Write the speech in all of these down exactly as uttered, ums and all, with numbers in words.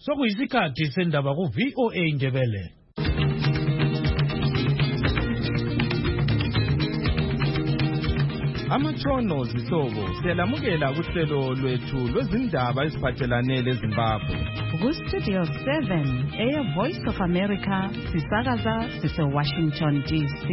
Sokuyisikhathi sendaba ku V O A Ndebele. Amatshono zihlobo siyalamukela kuhlelo lwethu lwezindaba eziphathelane leZimbabwe. Ku Studio seven, Air Voice of America, sisakaza sise Washington D C.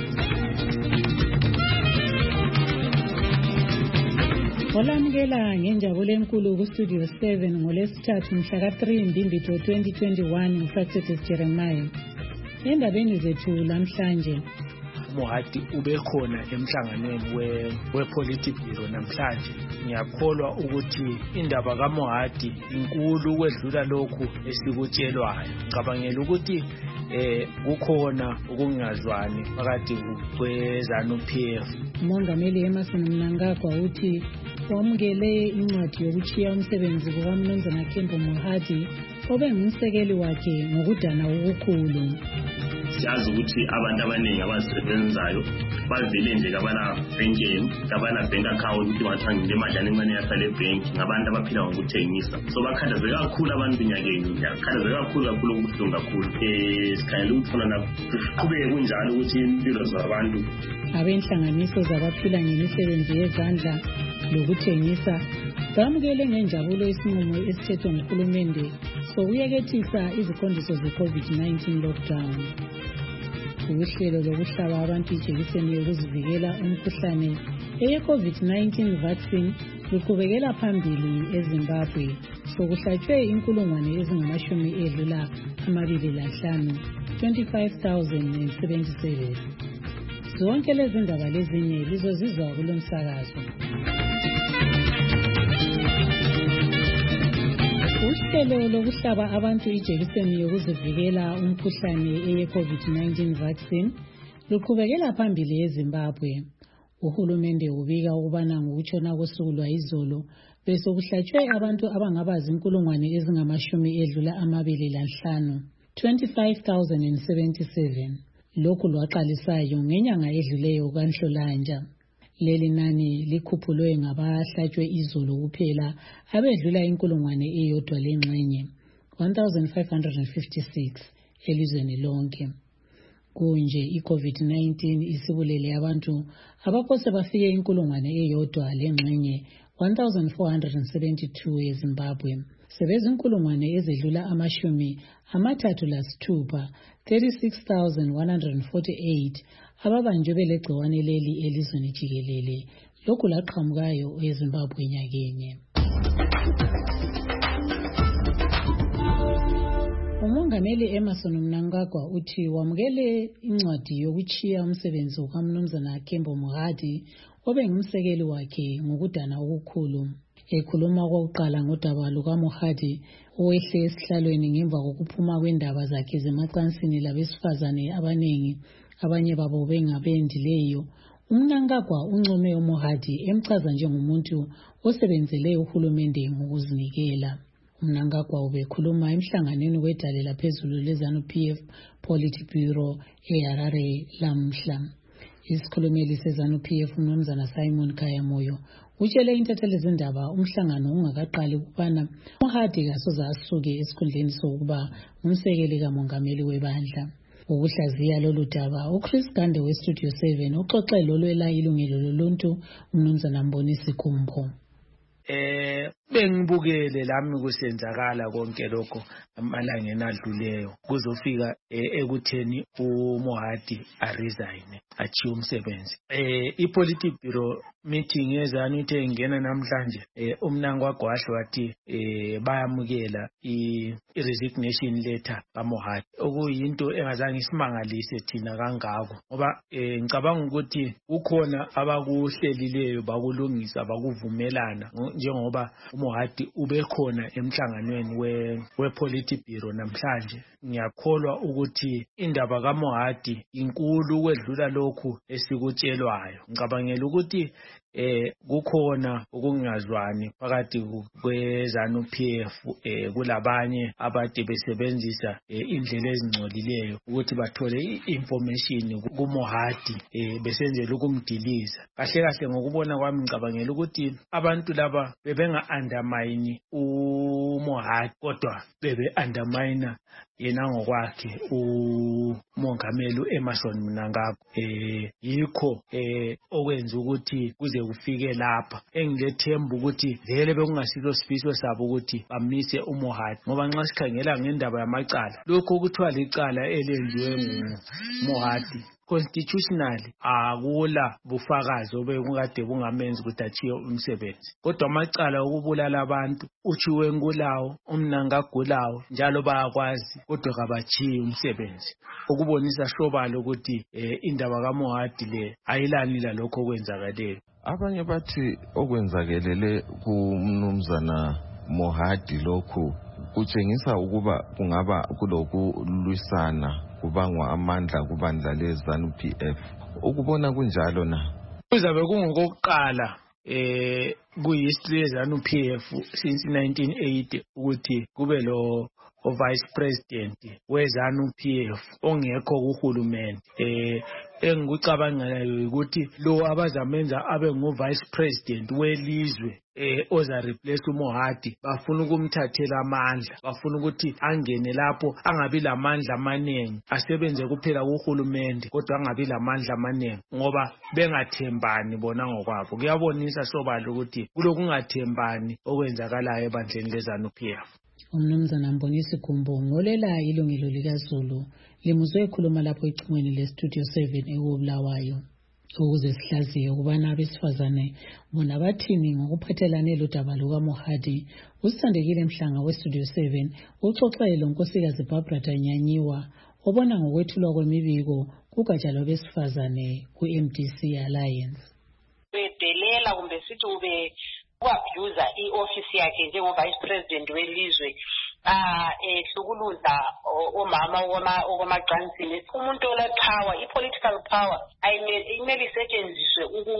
Olamukela ngenjabulo enkulu ku Studio seven ngolesithathu mhla ka three Mbimbitho twenty twenty-one uFractus Jeremiah. Endabeni zethu lamhlanje, Mohadi ubekhona emhlanganweni we wepolitical bureau namhlanje. Ngiyakholwa ukuthi indaba kaMohadi inkulu ukwedlula lokhu esikutshelwayo. Ngicabangela ukuthi eh kukhona ukungazwani phakathi kweZANU-P F. uMongameli Emmerson Mnangagwa uthi wamukele incwadi yokuchiya umsebenzi kukaMnumzana Kembo Mohadi obengumsekeli wakhe ngokudana okukhulu. Siyazi ukuthi abantu abaningi abasebenzayo bavele nje kabana benkeni kabana bank account ukuthi bathenga imali encane yasale bank ngabantu abaphila ngokuthengisa. So bakhathaze kakhulu abantu enyakeni bakhathaze kakhulu kakhulu ukubuhlungu kakhulu. Eh sikhayela ukufuna naqhubeke kunjalo ukuthi impilo zabantu Abenhlanganiso zabaphila ngemisebenzi yezandla lokuthengisa bamukele ngenjabulo isinqumo esithethwe nguhulumende sokuyekethisa iziqondiso ze-COVID nineteen lockdown. Uhlelo lokuhlaba abantu ijekiseni yokuzivikela umkhuhlane eye-COVID nineteen vaccine luqhubekela phambili eZimbabwe. Sokuhlatshwe inkulungwane ezingamashumi edlula amabili lanhlanu, twenty-five thousand seventy-seven. Zonke lezi ndaba lezinye lizozizwa kulo msakazo. Uhlelo lokuhlaba abantu ijekiseni yokuzivikela umkhuhlane eye-COVID nineteen vaccine luqhubekela phambili eZimbabwe. Uhulumende ubika ukubana ngokutshona kosuku lwayizolo bese kuhlatshwe abantu abangabazi inkulungwane ezingamashumi edlula amabili lanhlanu, twenty-five thousand seventy-seven. Lokhu lwaqalisayo ngenyanga edluleyo kaNhlolanja. Leli nani likhuphulwe ngabahlatshwe izolo kuphela abedlula inkulungwane eyodwa lengxenye, one thousand five hundred fifty-six elizweni lonke. Kunje iCovid nineteen isibulele abantu abaphose bafike inkulungwane eyodwa lengxenye, one thousand four hundred seventy-two eZimbabwe. Sebezi inkulungwane ezedlula amashumi amathathu lasithupha, thirty-six thousand one hundred forty-eight ababanjwe belegciwane leli elizweni jikelele. Lokhu laqhamukayo eZimbabwe nyakenye. uMongameli Emmerson Mnangagwa uthi wamukele incwadi yokuchiya umsebenzi kaMnumzana Kembo Mohadi obengumsekeli wakhe ngokudana okukhulu. Ekhuluma kokuqala ngodaba lukaMohadi owehle esihlalweni ngemva kokuphuma kwendaba zakhe zemacansini labesifazane abaningi, abanye babo bengabendileyo, uMnangagwa uncome uMohadi emchaza njengomuntu osebenzele uhulumende ngokuzinikela. uMnangagwa ubekhuluma emhlanganweni wedale laphezulu leZANU-P F Politburo Bureau eHarare lamhla. Isikhulumeli seZANU-P F uMnumzana Simon Kayamoyo utshele intatheli zindaba umhlangano ungakaqali ukubana uMohadi kasoze asuke esikhundleni sokuba umsekeli kamongameli webandla. Ukuhlaziya lolu daba, uChris Gande weStudio seven uxoxe lolwela ilungelo loluntu uMnumzana Mbonisi Kumbo. Eh bengibukele lami kusenzakala konke lokho amalanga enadluleyo kuzofika ekutheni uMohadi aresign achiye umsebenzi. Eh ipolitical bureau meeting yezanu ithe ingena namhlanje, eh uMnangagwa washo wathi eh bayamukela i-resignation letter kaMohadi, okuyinto engazange isimangalise thina kangako ngoba eh ngicabanga ukuthi kukhona abakuhlelileyo bakulungisa bakuvumelana njengoba uMohadi ubekhona emhlanganweni we wepolitical bureau namhlanje. Ngiyakholwa ukuthi indaba kaMohadi inkulu ukwedlula lokhu esikutshelwayo. Ngicabangela ukuthi eh kukhona ukungazwani phakathi kweZANU P F eh kulabanye abade besebenzisa indlela ezingcolileyo ukuthi bathole i-information kuMohadi eh besenzela ukumdiliza. Kahle kahle ngokubona kwami ngicabangela ukuthi abantu laba bebenga undermine uMohadi kodwa bebe undermine yena ngokwakhe umongameli Emmerson Mnangagwa. eh yikho eh okwenza ukuthi kuze kufike lapha. Engilethemba ukuthi vele bekungasilo sifiso sabo ukuthi bamise uMohadi, ngoba nxa sikhangela ngendaba yamacala, lokho ukuthiwa licala elenziwe nguMohadi constitutionally akula bufakazi obekade bungamenzi ukuthi achiye umsebenzi, kodwa amacala okubulala abantu uchiwe ngulawo uMnangagwa lawo njalo bayakwazi kodwa kabachiye umsebenzi, ukubonisa sobala ukuthi eh, indaba kaMohadi le ayilani lalokho okwenzakaleyo. Abanye bathi okwenzakelele kumnumzana Mohadi lokhu kutshengisa ukuba kungaba kulokulwisana kubangwa amandla kubandla leZANU P F. Ukubona kunjalo na? Kuzabe kungokuqala eh kuyihistory yeZANU P F since nineteen eighty ukuthi kube lo vice president weZANU P F ongekho kuhulumende. eh engikucabangelayo ukuthi lo abazamenza abe ngu vice president welizwe eh oza replace uMohadi bafuna ukumthathela amandla, bafuna ukuthi angene lapho angabi lamandla amaningi, asebenze kuphela kuhulumende kodwa angabi lamandla amaningi ngoba bengathembani bona ngokwabo. Kuyabonisa sobala ukuthi kulokungathembani okwenzakalayo ebandleni leZANU P F. Umnumzana Mbonisi Gumbo ngolela ilungelo likaZulu limuzwe ekhuluma lapho ecingweni leStudio seven ekubulawayo ukuze sihlaziye ukubana abesifazane bona bathini ngokuphathelane lodaba lukaMohadi. Usithandekile Mhlanga weStudio seven uxoxele lonkosikazi Barbara Danyanyiwa obona ngokwethulwa kwemibiko kugatsha lwabesifazane ku-M D C Alliance. Bedelela kumbe sithi ube uabuse i-office yakhe njengo-vice president welizwe ah ehlukuluza omama okwamacansini. Umuntu olepower, i-political power ayimele isetshenziswe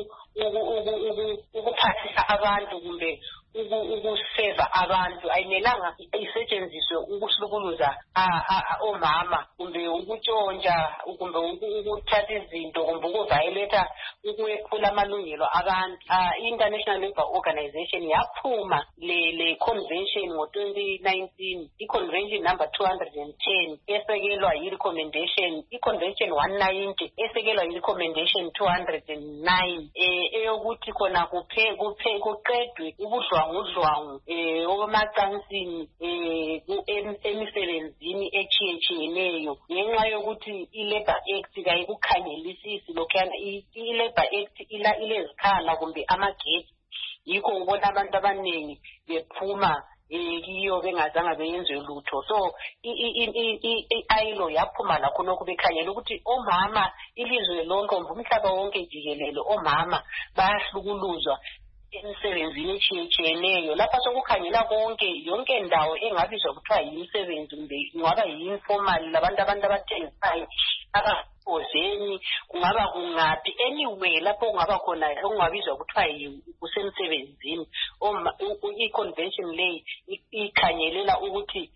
ukuphathisa abantu kumbe ukuseva abantu, ayimelanga isetshenziswe ukuhlukuluza omama kumbe ukutshontsha kumbe ukuthatha izinto kumbe ukuviolate ukwephula amalungelo abantu. I-International Labour Organization yaphuma le convention ngo twenty nineteen, i-convention number two hundred ten esekelwa yi-recommendation, i-convention one ninety esekelwa yi-recommendation two hundred nine eyokuthi khona kuqedwe ubudlwangudlwangu okwamacansini emisebenzini etshiyetshiyeneyo ngenxa yokuthi i-Labour Act kayikukhangelisisi lokhuyana. I-Labour Act ilezikhala kumbe amageti, yikho ubona abantu abaningi bephuma kiyo bengazange beyenzwe lutho. So i-ayilo yaphuma lakho lokhu bekhangela ukuthi omama ilizwe lonke umhlaba wonke jikelele omama bayahlukuluzwa emsebenzini etshiyetshiyeneyo. Lapha sokukhangela konke yonke ndawo engabizwa kuthiwa yimisebenzi kumbe ingaba yi-informal labantu abantu abathengisayo abazeni kungaba kungaphi anyway lapho kungaba khona okungabizwa kuthiwa kusemsebenzini. I-convention le ikhangelela ukuthi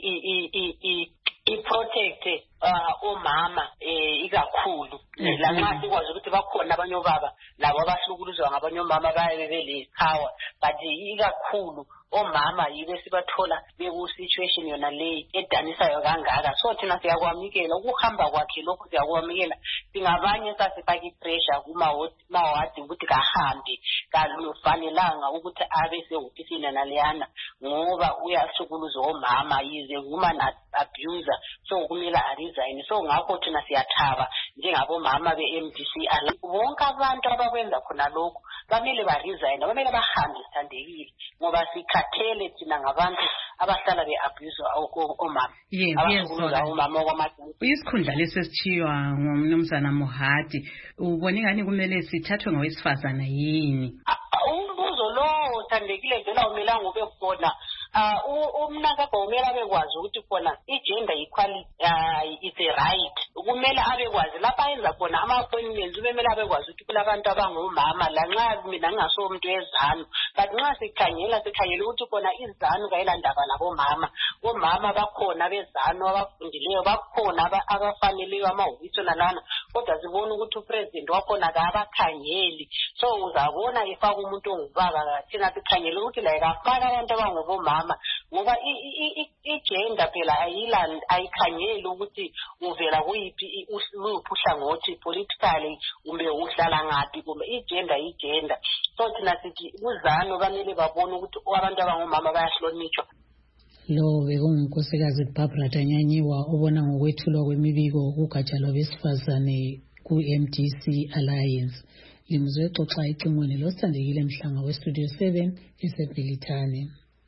i-protect omama ikakhulu lanxa sikwazi ukuthi bakhona abanye obaba labo abahlukuluzwa ngabanye omama bayabe bele-power, but ikakhulu omama yibe sibathola beku-situation yona leyi edanisayo kangaka. So thina siyakwamukela ukuhamba kwakhe lokhu, siyakwamukela. Singabanye sasifaka i-pressure kuMohadi ukuthi kahambe, kalufanelanga ukuthi abe sehofisini naleyana ngoba uyahlukuluzwa omama, yize woman abuser, so kumele aresign. So ngakho thina siyathaba njengabomama be-M D C. Bonke abantu abakwenza khona lokhu bamele baresign, bamele bahambe sithandekile ngoba sikhathele thina ngabantu abahlala be-abuse omama. Abahlukuluzwa omama okwamacansini. Isikhundla lesesithiywa ngumnumzana Mohadi ubone ngani kumele sithathwe ngowesifazana yini? Umbuzo lo uthandekile vela umelanga ube khona uh umnaka kumele abekwazi ukuthi khona igender equality uh is a right. Kumele abekwazi lapha enza khona ama appointments kumele abekwazi ukuthi kulabantu abangomama lanxa mina ngaso umuntu wezanu, but nxa sikhangela sikhangela ukuthi khona izanu kayilanda nabomama. Omama bakhona bezanu abafundileyo, bakhona abafaneleyo amahhovisi nalana, kodwa sibona ukuthi upresident wakhona akabakhangeli. So uzabona ifaka umuntu ongubaba thina sikhangela ukuthi la ikafaka abantu abangobomama ngoba igender phela ayilandi ayikhangeli ukuthi uvela kuyiphi uhlangothi politically kumbe uhlala ngaphi kumbe igender igender. So thina sithi uzanu bamele babone ukuthi abantu abangomama bayahlonitshwa. Lo bekungunkosikazi Barbara Danyanyiwa ubona ngokwethulwa kwemibiko kugatsha lwabesifazane ku-M D C Alliance. Limuzwe xoxa icingweni losithandekile Mhlanga westudio seven eseBhilithane.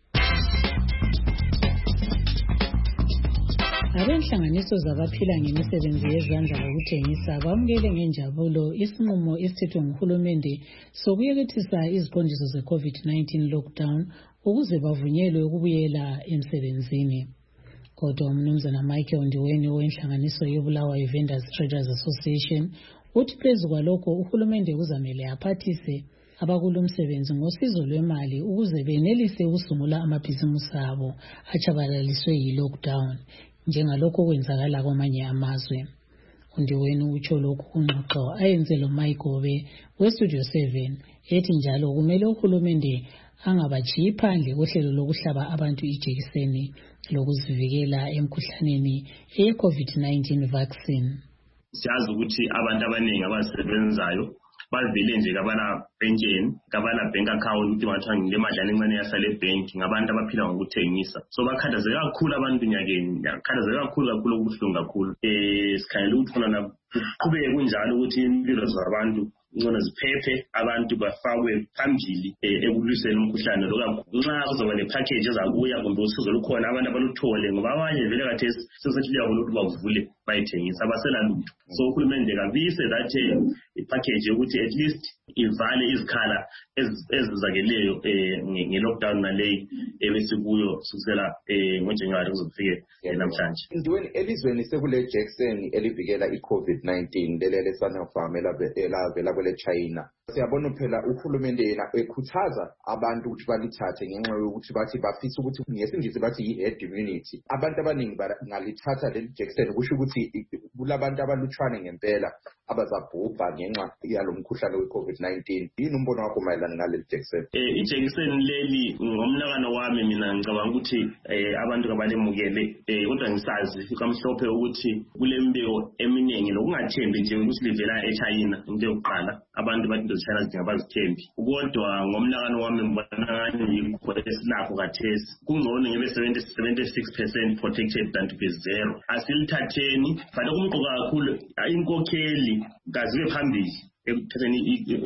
Abenhlanganiso zabaphila ngemisebenzi yezandla lokuthengisa bamukele ngenjabulo isinqumo esithethwe nguhulumende sokuyekethisa iziqondiso ze-COVID nineteen lockdown ukuze bavunyelwe ukubuyela emsebenzini. Kodwa umnumzana Michael Ndiweni wenhlanganiso yeBulawayo Vendors Traders Association uthi phezu kwalokho uhulumende kuzamele aphathise abakulomsebenzi ngosizo lwemali ukuze benelise ukusungula amabhizimusi abo achabalaliswe yi-lockdown njengalokho kwenzakala kwamanye amazwe. Undiweni utsho lokhu kungxoxo ayenze lo Mayigobe westudio seven ethi njalo kumele uhulumende angabajiyi phandle kohlelo lokuhlaba abantu ijekiseni lokuzivikela emkhuhlaneni ye-COVID nineteen vaccine. Siyazi ukuthi abantu abaningi abasebenzayo bavele nje kabana pension kabana bank account ukuthi bathiwa ngemadlana encane yasale bank ngabantu abaphila ngokuthengisa. So bakhathazeka kakhulu abantu nyakeni, bakhathazeka kakhulu kakhulu okubuhlungu kakhulu. Eh sikhayela ukuthi khona kuqhubeke kunjalo ukuthi impilo zabantu ngona ziphephe abantu bafakwe phambili ekulwiseni umkhuhlane lo kakhulu. Nxa kuzoba ne package ezakuya kumbe usizo lukhona abantu abaluthole ngoba abanye vele kathesi sesethiliya ukuthi bavule bayithengisa abasela lutho. So uhulumende kabise that ipackage yokuthi at least ivale izikhala ezizakeleyo nge-lockdown naleyi ebesikuyo kusukela ngoJanuwari kuzofike namhlanje. Ndiweni elizweni sekule Jackson elivikela i-COVID nineteen lelele Sinopharm elavela kwele China. Siyabona phela uhulumende yena ekhuthaza abantu ukuthi balithathe ngenxa yokuthi bathi bafisa ukuthi ngesingisi bathi yi-herd immunity. Abantu abaningi ngalithatha leli Jackson kusho ukuthi kulabantu abalutshwane ngempela abazabhubha ngenxa yalomkhuhlane we-COVID nineteen. Yini umbono wakho mayelana naleli Jackson? Eh iJackson leli ngomnakano wami mina ngicabanga ukuthi abantu kabalemukele kodwa ngisazi kamhlophe ukuthi kule mbeko eminingi lokungathembi nje ukuthi livela eChina into yokuqala abantu bathi China zingabazithembi. Kodwa ngomnakano wami mbona yikho esilapho kathesi kungcono ngebe seventy-six percent protected than to be zero. Asilithatheni fanele kumqoka kakhulu inkokheli kaziwe phambili ekuthatheni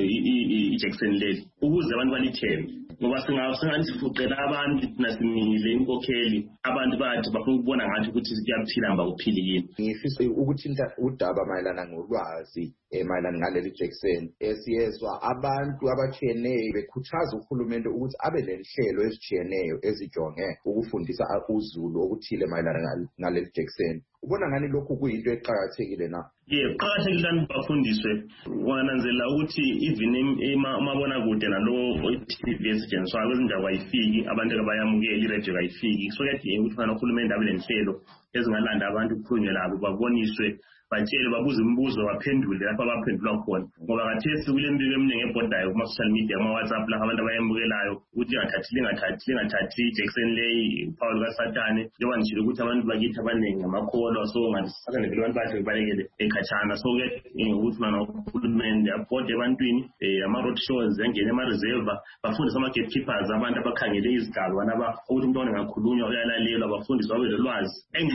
iJackson leli ukuze abantu balithembe ngoba singafuqela abantu nasimile inkokheli abantu bathi bafuna ukubona ngathi ukuthi siyaphila mba kuphili yini. Ngifisa ukuthinta udaba mayelana ngolwazi emayelana ngaleli Jackson esiyezwa abantu abatshiyeneyo bekhuthaza uhulumende ukuthi abe lenhlelo ezijiyeneyo ezijonge ukufundisa uzulu okuthile mayelana ngaleli Jackson. Ubona ngani lokhu kuyinto eqhakathekile na? Yeah, qhakathekile ukuthi bafundiswe. Wananzela ukuthi even emabona kude nalo T V esetshenziswa kwezindawo ayifiki abantu abayamukela iradio ayifiki. So kuyadinga ukuthi fana uhulumende abe lenhlelo ezingalanda abantu ukukhulunywa labo baboniswe batshele babuze imibuzo baphendule lapha baphendula khona ngoba kathesi kule mbiko eminingi ebhodayo kuma social media ama WhatsApp la abantu abayamukelayo ukuthi ngathathi lingathathi lingathathi iJackson leyi Paul kaSathane njengoba ngishilo ukuthi abantu bakithi abaningi ngamakholwa so ngathi sakane vele abantu bahle balekele ekhatshana. So ke ukuthi mana uhulumende abhode ebantwini ama road shows engene ema reserve bafundise ama gatekeepers abantu abakhangele izigaba naba ukuthi umuntu ongakhulunywa uyalalelwa bafundiswe babe lolwazi engxe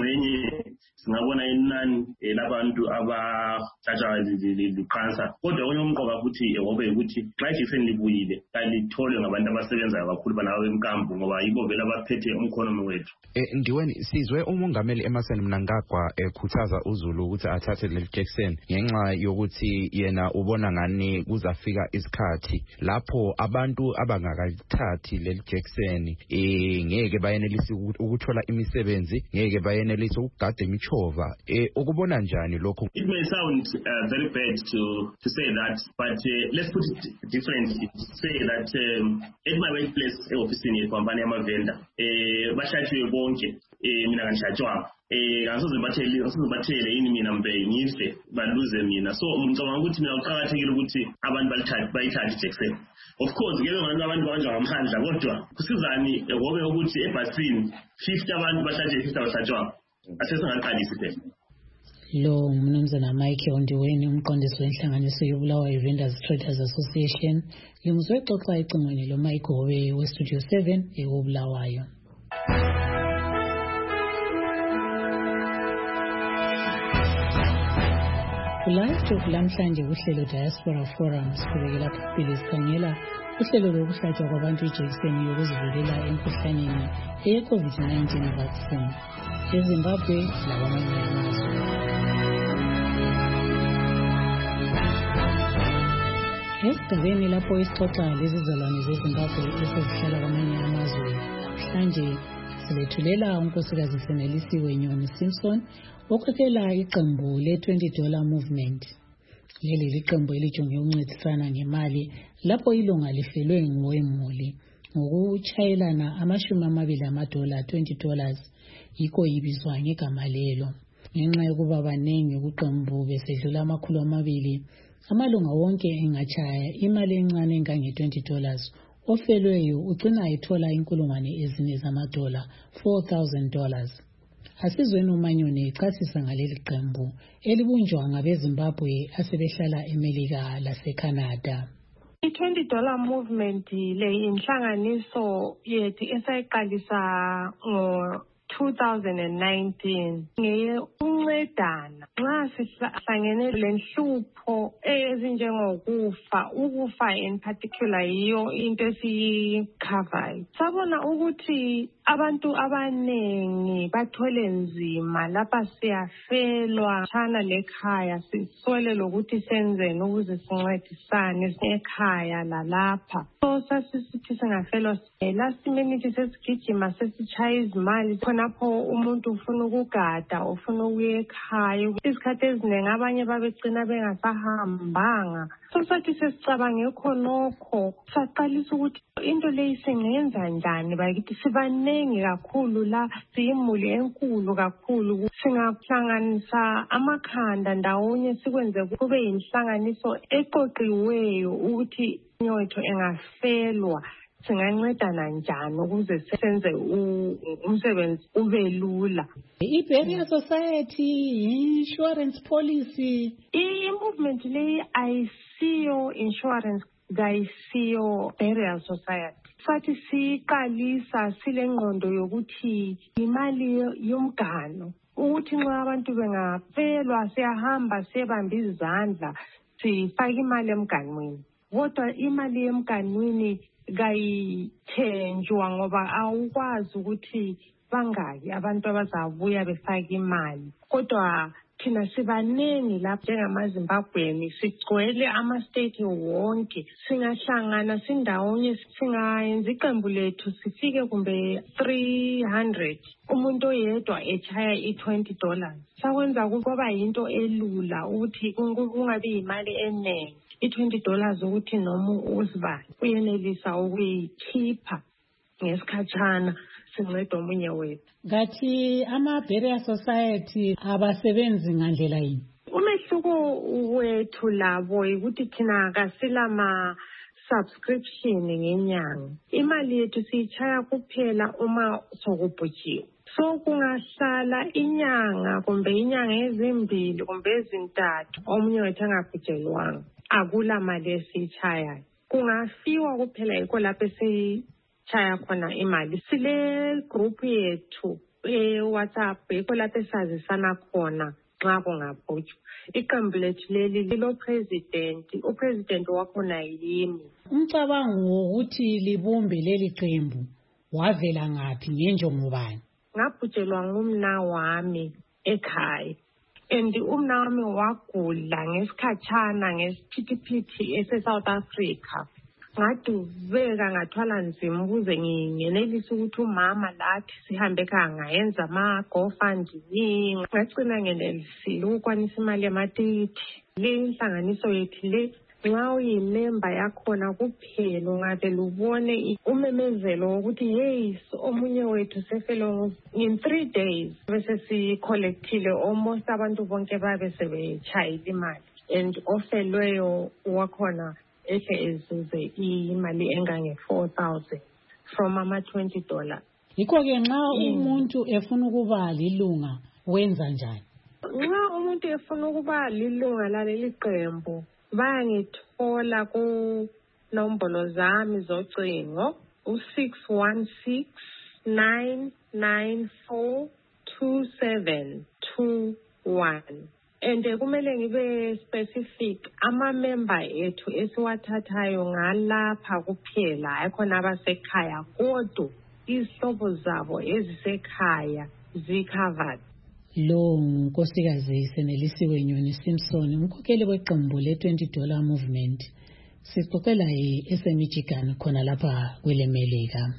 ingxenye singabona inani labantu abahlatshwa liqansa kodwa okunye umqoka futhi ngoba ukuthi xa ijekiseni libuyile kalitholwe ngabantu abasebenzayo kakhulu balaba bemkambo ngoba yibo vele abaphethe umkhonomi wethu. Ndiweni sizwe umongameli Emmerson Mnangagwa ekhuthaza uZulu ukuthi athathe leli jekiseni ngenxa yokuthi yena ubona ngani kuzafika isikhathi lapho abantu abangakalithathi leli jekiseni eh ngeke bayenelise ukuthola imisebenzi ngeke bayenelise ukugada imichova eh ukubona njani lokho? It may sound uh, very bad to to say that but uh, let's put it differently to say that um, at my workplace e-ofisini yecompany yamavenda eh bashatshiwe bonke eh mina kanjatshwa eh angisoze bathele angisoze bathele yini mina mbe ngife baluze mina so ngicabanga ukuthi mina uqhakathekile ukuthi abantu balithathe bayithathe ijekiseni. Of course ngeke ngani abantu banje ngamandla kodwa kusizani ngobe ukuthi ebhasini fifty abantu bahlatshwe fifty abahlatshwa asesingaqalisi phela. Lo mnumzana Mike Ondiweni umqondisi wenhlanganiso yoBulawayo Vendors Traders Association limuzwe xoxa icingweni lo Mike Howe we Studio seven eBulawayo. Live talk lamhlanje kuhlelo Diaspora Forums kubekela phambili sikhangela uhlelo lokuhlatshwa kwabantu ijekiseni yokuzivikela emkhuhlaneni ye-COVID nineteen vaccine eZimbabwe lakwamanye amazwe. Esigabeni lapho isixoxa lezizalwane zeZimbabwe esezihlala kwamanye amazwe namhlanje silethulela unkosikazi Senelisiwe Nyoni Simpson okhokhela iqembu le-twenty dollar movement. Leli liqembu elijonge ukuncedisana ngemali lapho ilunga lifelwe ngowemuli ngokuchayelana amashumi amabili amadola twenty dollars yikho ibizwa ngegama lelo. Ngenxa yokuba baningi kuqembu besedlula amakhulu amabili amalunga wonke engachaya imali encane engange twenty dollars ofelweyo ugcina ethola inkulungwane ezine zamadola four thousand dollars. Asizweni uManyoni echasisa ngaleli qembu elibunjwa ngabeZimbabwe asebehlala eMelika laseCanada. I-twenty dollar movement le inhlanganiso yethu esayiqalisa ngo two thousand nineteen ngeyuncedana nxa sihlangene lenhlupho ezinjengokufa ukufa in particular yiyo into esiyikhavayo. Sabona ukuthi abantu abanengi bathole nzima lapha siyafelwa tshana lekhaya siswele lokuthi senzeni ukuze sincedisane ekhaya lalapha. So sasisithi singafelwa last minute sesigijima sesichaya izimali khonapho umuntu ufuna ukugada ufuna ukuya ekhaya. Isikhathi eziningi abanye babegcina bengasahambanga. So sathi sesicabange khonokho saqalisa ukuthi into leyi singenza njani bakithi sibanengi kakhulu la siyimuli enkulu kakhulu singahlanganisa amakhanda ndawonye sikwenze kube yinhlanganiso eqoqiweyo ukuthi nyotho engafelwa singancedana njani ukuze senze umsebenzi ube lula. I-Barrier Society, insurance policy, i-movement leyi ayisiyo insurance kayisiyo Barrier Society. Sathi siqalisa silengqondo yokuthi imali yomgano ukuthi nxa abantu bengafelwa siyahamba siyebamba izandla sifake imali emganwini. Kodwa imali emganwini kayithenjwa ngoba awukwazi ukuthi bangaki abantu abazabuya befake imali. Kodwa thina sibanengi lapha njengamaZimbabweni sigcwele ama-state wonke singahlangana sindawonye singayenza iqembu lethu sifike kumbe three hundred umuntu oyedwa echaya i-twenty dollars sakwenza kwaba yinto elula ukuthi kungabi imali eningi. I-twenty dollars ukuthi noma uzibani uyenelisa ukuyikhipha ngesikhatshana sinceda omunye wethu. Ngathi ama-Barrier Society abasebenzi ngandlela yini? Umehluko wethu labo ukuthi thina kasilama subscription ngenyanga. Imali yethu siyichaya kuphela uma sokubhujiwe. So kungahlala inyanga kumbe inyanga ezimbili kumbe ezintathu omunye wethu angabhujelwanga akula mali esiyichayayo. Kungafiwa kuphela yikho lapho esichaya khona imali. Sile group yethu e-WhatsApp yikho lapho esazisana khona nxa kungabhujwa. Iqembu lethu leli lilo president, upresident wakhona yimi. Umcabango wokuthi libumbe leli qembu wavela ngaphi ngenjongo bani? Ngabhujelwa ngumna wami ekhaya. And umna wami wagula ngesikhatshana ngesiphithi ese-South Africa. Ngaduveka ngathwala nzima ukuze ngingenelise ukuthi umama lathi sihambe ekhaya ngayenza ama-GoFundMe. Ngagcina ngenelisile ukukwanisa imali yamatikiti. Le inhlanganiso yethu le nxa uyimemba yakhona kuphela ungavele ubone umemezelo wokuthi yes omunye wethu sefelo in three days bese si-collectile almost abantu bonke babe sebetshayile imali and ofelweyo wakhona ehle ezuze imali engange-four thousand from ama-twenty dollars. Yikho-ke nxa umuntu efuna ukuba lilunga wenza njani? Nxa umuntu efuna ukuba lilunga laleli qembu bayangithola kunombolo zami zocingo u-six one six nine nine four two seven two one. And kumele ngibe specific ama-member ethu esiwathathayo ngalapha kuphela hayi khona abasekhaya kodwa izihlobo zabo ezisekhaya zi-covered. Lo nkosikazi Senelisiwe Nyoni Simpson umkhokheli weqembu le-twenty dollar movement sixoxela ese-Michigan khona lapha kwelemelika.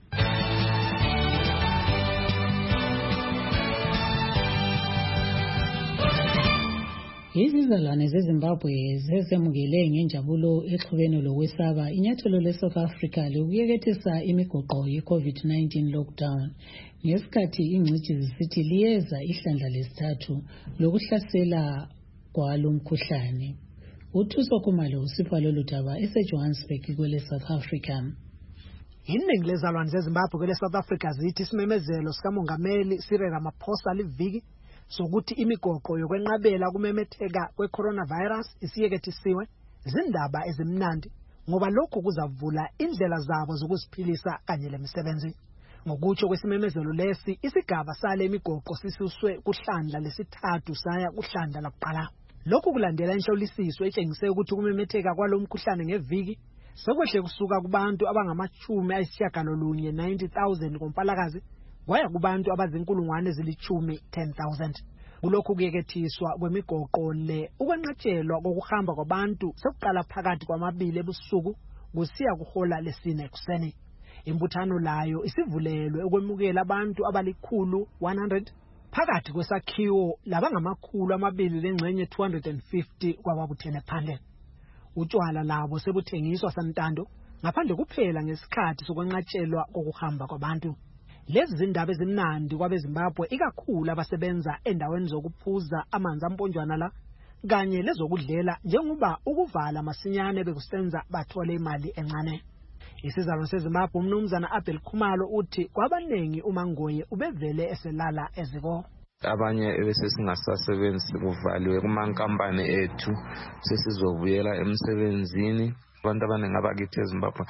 Izizalwane zeZimbabwe zezemukele ngenjabulo exhubeni lokwesaba inyathelo le-South Africa lokuyekethisa imigoqo ye-COVID nineteen lockdown ngesikhathi ingcitshi zisithi liyeza ihlandla lesithathu lokuhlasela kwalo mkhuhlane. UThuso Khumalo usipha lolu daba ese-Johannesburg kwele-South Africa. Iningi lezalwane zeZimbabwe kwele-South Africa zithi isimemezelo sikamongameli Cyril Ramaphosa liviki sokuthi imigoqo yokwenqabela kumemetheka kwe-coronavirus isiyekethisiwe zindaba ezimnandi ngoba lokhu kuzavula indlela zabo zokuziphilisa kanye lemisebenzi. Ngokutsho kwesimemezelo lesi isigaba sale imigoqo sisuswe kuhlandla lesithathu saya kuhlandla lakuqala. Lokhu kulandela inhlolisiso etshengise ukuthi kumemetheka kwalomkhuhlane ngeviki sekwehle kusuka kubantu abangamachumi ayisishiyagalolunye ninety thousand ngoMpalakazi kwaya kubantu abazinkulungwane ezilichumi ten thousand. Kulokhu kuyekethiswa kwemigoqo le ukwenqatshelwa kokuhamba kwabantu sekuqala phakathi kwamabili ebusuku kusiya kuhola lesine ekuseni. Imbuthano layo isivulelwe ukwemukela abantu abalikhulu one hundred phakathi kwesakhiwo labangamakhulu amabili lengxenye two hundred fifty kwababuthene phandle. Utshwala labo sebuthengiswa santando ngaphandle kuphela ngesikhathi sokwenqatshelwa kokuhamba kwabantu. Lezi zindaba ezimnandi kwabeZimbabwe ikakhulu abasebenza endaweni zokuphuza amanzi amponjwana la kanye lezokudlela njengoba ukuvala masinyane bekusenza bathole imali encane. Isizalwane seZimbabwe umnumzana Abel Khumalo uthi kwabanengi uMangoye ubevele eselala eziko. Abanye ebese singasasebenzi kuvaliwe kumankampani ethu sesizobuyela emsebenzini. Abantu abaningi abakithi eZimbabwe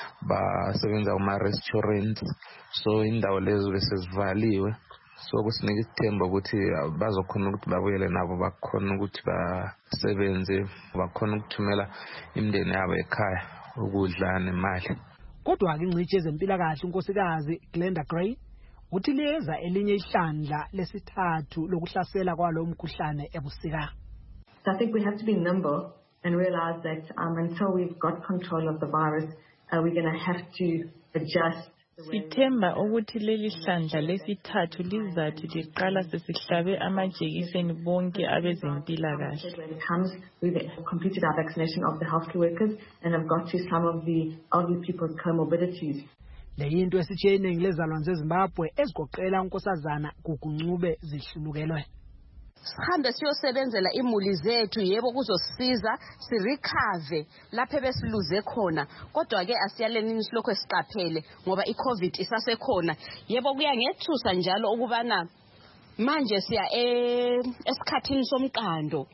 basebenza kuma-restaurants so indawo lezo bese zivaliwe so kusinika isithemba ukuthi bazokhona ukuthi babuyele nabo bakhona ukuthi basebenze bakhona ukuthumela imindeni yabo ekhaya ukudla nemali. Kodwa-ke ingcitshi ezempilakahle unkosikazi Glenda Gray uthi liyeza elinye ihlandla lesithathu lokuhlasela kwalo mkhuhlane ebusika. So I think we have to be nimble and realize that um, until we've got control of the virus, uh, we're going to have to adjust. Sithemba ukuthi leli hlandla lesithathu lizathi liqala sesihlabe amajekiseni bonke abezempilakahle. When it comes, we've completed our vaccination of the healthcare workers and have got to some of the elderly people's comorbidities. Le yinto esithiye iningi lezalwane zeZimbabwe ezigoqela unkosazana Guguncube zihlulukelwe. Sihambe siyosebenzela imuli zethu yebo kuzosiza sirecover lapho besiluze khona kodwa ke asiyalenini silokho esiqaphele ngoba iCovid isasekhona yebo kuyangethusa njalo ukubana manje siya esikhathini somqando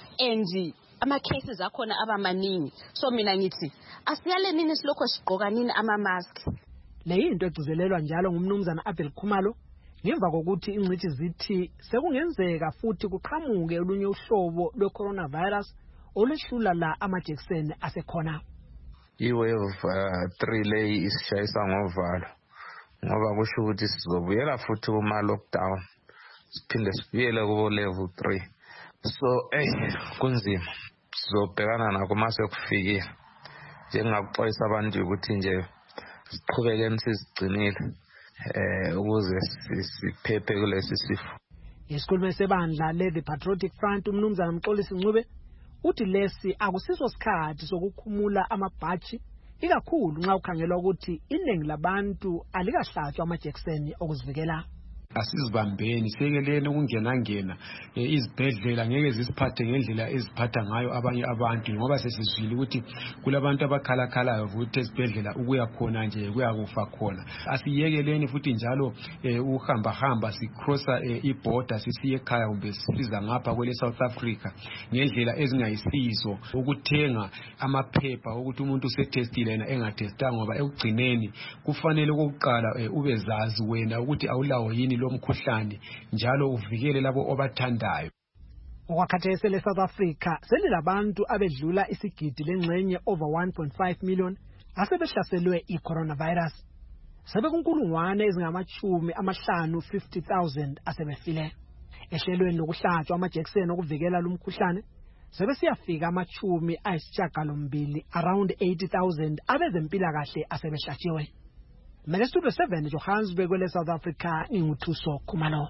and ama cases akhona abamaningi so mina ngithi asiyalenini silokho sigqoka nini ama mask. Le yinto egcizelelwa njalo ngumnumzana Abel Khumalo ngemva kokuthi ingcithi zithi sekungenzeka futhi kuqhamuke olunye uhlobo lwe-coronavirus oluhlula la amajekiseni asekhona. I-wave three uh, leyi isishayisa ngovalo ngoba kusho ukuthi sizobuyela futhi kuma-lockdown siphinde sibuyele kubo-level three. So eh kunzima sizobhekana nakho mase kufikile. Njengakuxwayisa abantu ukuthi nje siqhubekeni sizigcinile eh ukuze siphephe kulesi sifo. Isikhulumi sebandla le-The Patriotic Front umnumzana Mxolisi Ncube uthi lesi akusiso sikhathi sokukhumula amabhaji ikakhulu nxa ukhangelwa ukuthi iningi labantu alikahlatshwa amajekiseni okuzivikela. Asizibambeni sekeleni ukungena ngena izibhedlela ngeke zisiphathe ngendlela eziphatha ngayo abanye abantu ngoba sesizwile ukuthi kulabantu abakhalakhala ukuthi ezibhedlela ukuya khona nje kuya kufa khona. Asiyekeleni futhi njalo uhamba hamba sicrossa iborder sisiye ekhaya kumbe sisiza ngapha kwele South Africa ngendlela ezingayisizo ukuthenga amaphepha ukuthi umuntu usetestile yena engatestanga ngoba ekugcineni kufanele ukuqala ubezazi wena ukuthi awulawo yini lomkhuhlane njalo uvikele labo obathandayo. Okwakhathesi le South Africa selilabantu abedlula isigidi lengxenye over one point five million asebehlaselwe i-coronavirus. Sebekunkulungwane ezingamachumi amahlanu fifty thousand asebefile. Ehlelweni lokuhlatshwa amajekiseni okuvikela lumkhuhlane sebesiyafika amachumi ayisishiyagalombili around eighty thousand abezempilakahle asebehlatshiwe. Mele Studio seven Johannesburg kwele South Africa inguthuso Khumalo.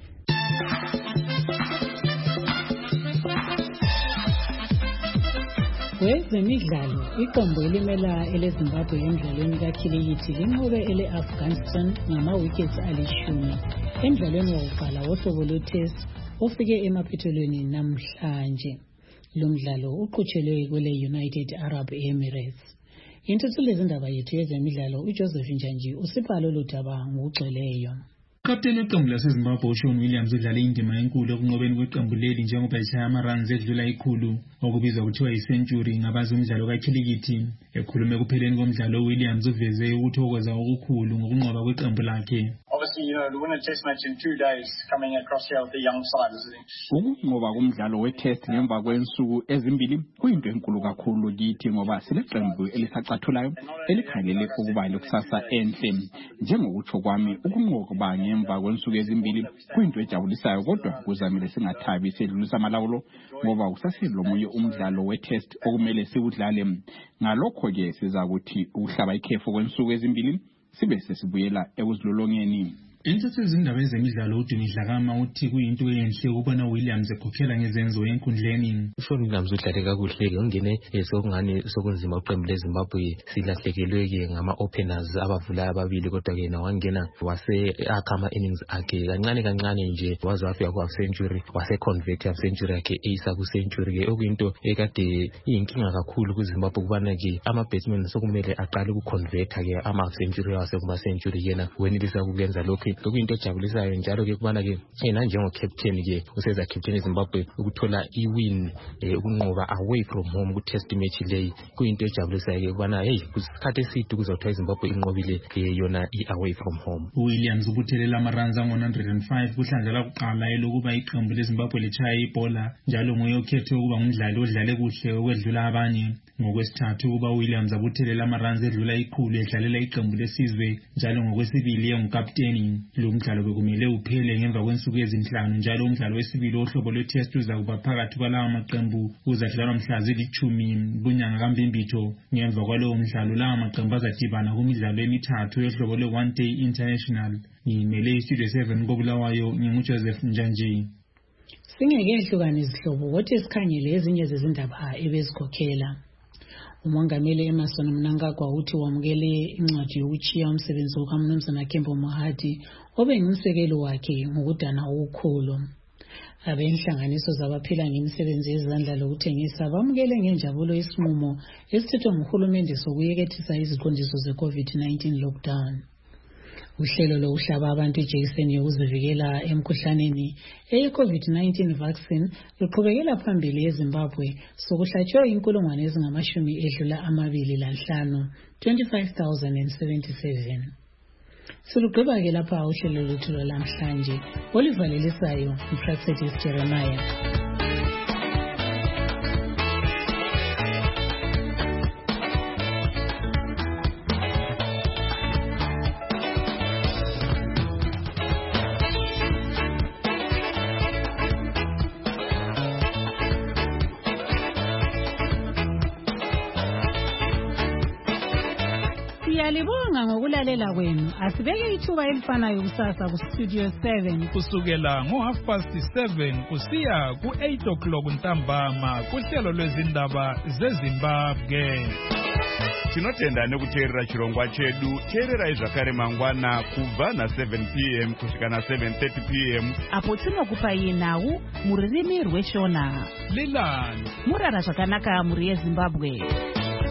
Kwezemidlalo iqembu elimela eleZimbabwe emidlalweni kakhilikithi linqobe ele-Afghanistan ngama-wickets alishumi emdlalweni wokuqala wohlobo lwe-test ofike emaphethelweni namhlanje. Lo mdlalo uqhutshelwe kwele-United Arab Emirates. Intuthulo izindaba yethu yezemidlalo uJoseph Njanji usipha lolu daba ngokugcweleyo. Captain weqembu laseZimbabwe uShaun Williams udlale indima enkulu ekunqobeni kweqembu leli njengoba ishaya ama-runs edlula ikhulu okubizwa kuthiwa yi-century ngabazi umdlalo kakhilikithi. Ekhulume kupheleni komdlalo Williams uveze ukuthokoza okukhulu ngokunqoba kweqembu lakhe. Obviously, you know, to win a test match in two days coming across here with the young side is ukunqoba kumdlalo we-test ngemva kwensuku ezimbili kuyinto enkulu kakhulu kithi ngoba sileqembu elisacathulayo elikhangele ukuba lekusasa enhle. Njengokutsho kwami ukunqoba ngemva kwensuku ezimbili kuyinto ejabulisayo kodwa kuzamile singathabi sedlulisa amalawulo ngoba kusaselomunye umdlalo we-test okumele siwudlale. Ngalokho ke siza kuthi ukuhlaba ikhefu kwensuku ezimbili sibe sesibuyela ekuzilolongeni. Intuthu izindaba ezemidlalo uDumi Dlakama uthi kuyinto enhle ukubona Williams ekhokhela ngezenzo enkundleni. uShaun Williams udlale kakuhle ke ungene esokungani sokunzima uqembu leZimbabwe silahlekelwe ke ngama openers abavulayo ababili kodwa ke nawangena wase akha ama innings akhe kancane kancane nje waze wafika ku century wase convert ya century yakhe eyisa ku century ke okuyinto ekade iyinkinga kakhulu kuZimbabwe kubana ke ama batsmen sokumele aqale ku convert ke ama century wase kuma century yena wenilisa ukuyenza lokho lokuyinto ejabulisayo njalo ke kubana ke yena njengo captain ke useza captain eZimbabwe ukuthola iwin ukunqoba away from home ku test match leyi kuyinto ejabulisayo ke kubana hey kusikhathi eside kuzothiwa iZimbabwe inqobile yona i-away from home. Williams ubuthelela ama-runs angu one hundred and five kuhlandlela kuqala elokuba iqembu leZimbabwe lishaya ibhola njalo nguye okhethe ukuba ngumdlali odlale kuhle okwedlula abanye. Ngokwesithathu kuba Williams abuthelela ama-runs edlula ikhulu edlalela iqembu lesizwe njalo ngokwesibili engukapteni. Lo mdlalo bekumele uphele ngemva kwensuku ezinhlanu njalo umdlalo wesibili ohlobo lwe-test uzakuba phakathi kwalawa maqembu uzadlalwa mhla zilithumi kunyanga kaMbimbitho. Ngemva kwalowo mdlalo lawa maqembu azadibana kumidlalo emithathu yohlobo lwe-one day international. Ngimele iStudio seven koBulawayo nginguJoseph Njanji. Singeke ehlukane izihlobo wothi sikhangele ezinye zezindaba ebezikhokhela. Umongameli Emmerson Mnangagwa uthi wamukele incwadi yokuchiya umsebenzi kaMnumzana Kembo Mohadi obengumsekeli wakhe ngokudana okukhulu. Abenhlanganiso zabaphila ngemisebenzi yezandla lokuthengisa bamukele ngenjabulo isinqumo esithethwe nguhulumende sokuyekethisa iziqondiso ze-COVID nineteen lockdown. Uhlelo lokuhlaba abantu ijekiseni yokuzivikela emkhuhlaneni eye-COVID nineteen vaccine luqhubekela phambili eZimbabwe sokuhlatshwa inkulungwane ezingamashumi edlula amabili lanhlanu twenty-five thousand seventy-seven. Silugqiba-ke lapha uhlelo lwethu lwalamhlanje olivalelisayo uProfetis Jeremiah. Siyalibonga ngokulalela kwenu. Asibeke ithuba elifanayo kusasa ku Studio seven kusukela ngo half past seven kusiya ku eight o'clock ntambama kuhlelo lwezindaba zeZimbabwe. Tinotenda nekuteerera chirongwa chedu. Teererai zvakare mangwana kubva na seven p m kusvika na seven thirty p m apo tinokupai nhau mururimi rweshona. Lilani murara zvakanaka muri yeZimbabwe.